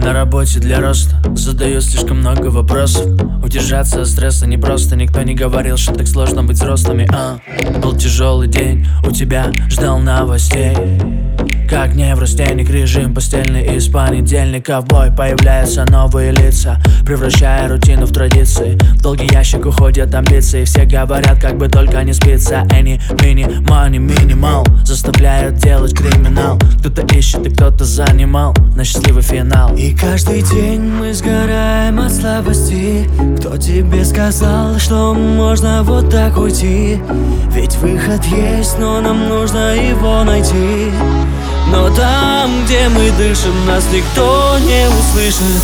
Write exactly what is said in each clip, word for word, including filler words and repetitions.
На работе для роста задаю слишком много вопросов. Удержаться от стресса непросто. Никто не говорил, что так сложно быть взрослыми, а был тяжелый день, у тебя ждал новостей. Как неврастенник, режим постельный из понедельника в бой. Появляются новые лица, превращая рутину в традиции. В долгий ящик уходят амбиции. Все говорят, как бы только не спится. Any, mini, money, minimal заставляют делать криминал. Кто-то ищет и кто-то занимал на счастливый финал. И каждый день мы сгораем от слабости. Кто тебе сказал, что можно вот так уйти? Ведь выход есть, но нам нужно его найти. Но там, где мы дышим, нас никто не услышит.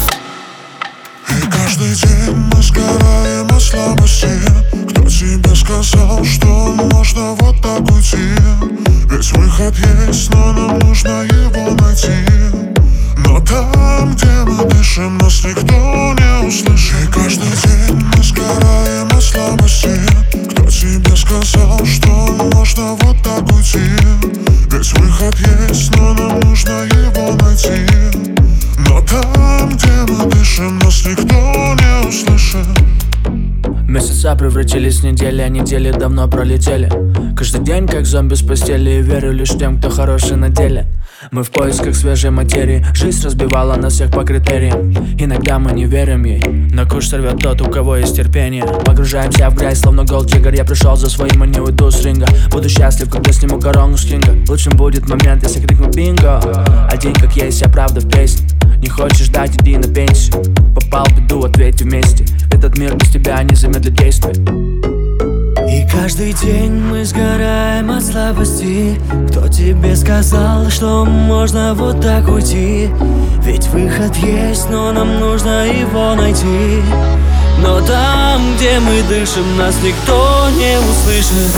И каждый день мы сгораем от слабости. Кто тебе сказал, что можно вот так уйти? Ведь выход есть, но нам нужно его найти. Но там, где мы дышим, нас никто не услышит. И каждый день мы сгораем от слабости. Кто тебе сказал, что можно вот так уйти? Ведь выход есть, но нам нужно его найти. Но там, где мы дышим, нас никто не услышит. Месяца превратились в недели, а недели давно пролетели. Каждый день как зомби с постели. И верю лишь тем, кто хороший на деле. Мы в поисках свежей материи. Жизнь разбивала нас всех по критериям. Иногда мы не верим ей, но куш сорвет тот, у кого есть терпение. Погружаемся в грязь, словно голд-диггер. Я пришел за своим, а не уйду с ринга. Буду счастлив, когда сниму корону с кинга. Лучшим будет момент, если крикну бинго. Один как есть, а правда в песне. Не хочешь ждать, иди на пенсию. Попал в беду, ответь вместе. Этот мир без тебя не замедлит действия. И каждый день мы сгораем от слабости. Кто тебе сказал, что можно вот так уйти? Ведь выход есть, но нам нужно его найти. Но там, где мы дышим, нас никто не услышит.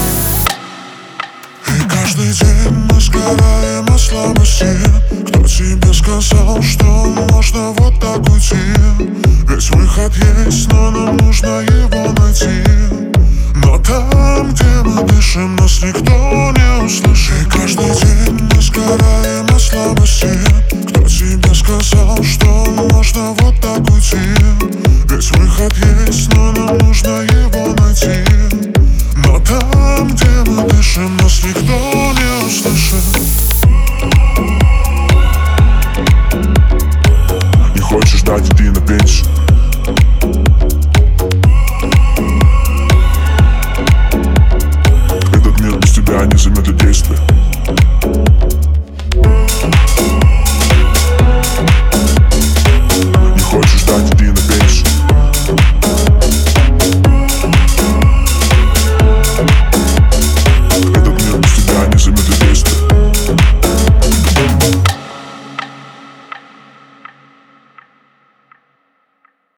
И каждый день мы сгораем от слабости. Кто тебе сказал, что можно вот так уйти? Ведь выход есть, но нам нужно его найти. Но там, где мы дышим, нас никто не услышит. И каждый день мы сгораем от слабости. Кто тебе сказал, что можно вот так уйти? Ведь выход есть, но нам нужно его найти. Но там, где мы дышим, нас никто не услышит. Не хочешь ждать, иди на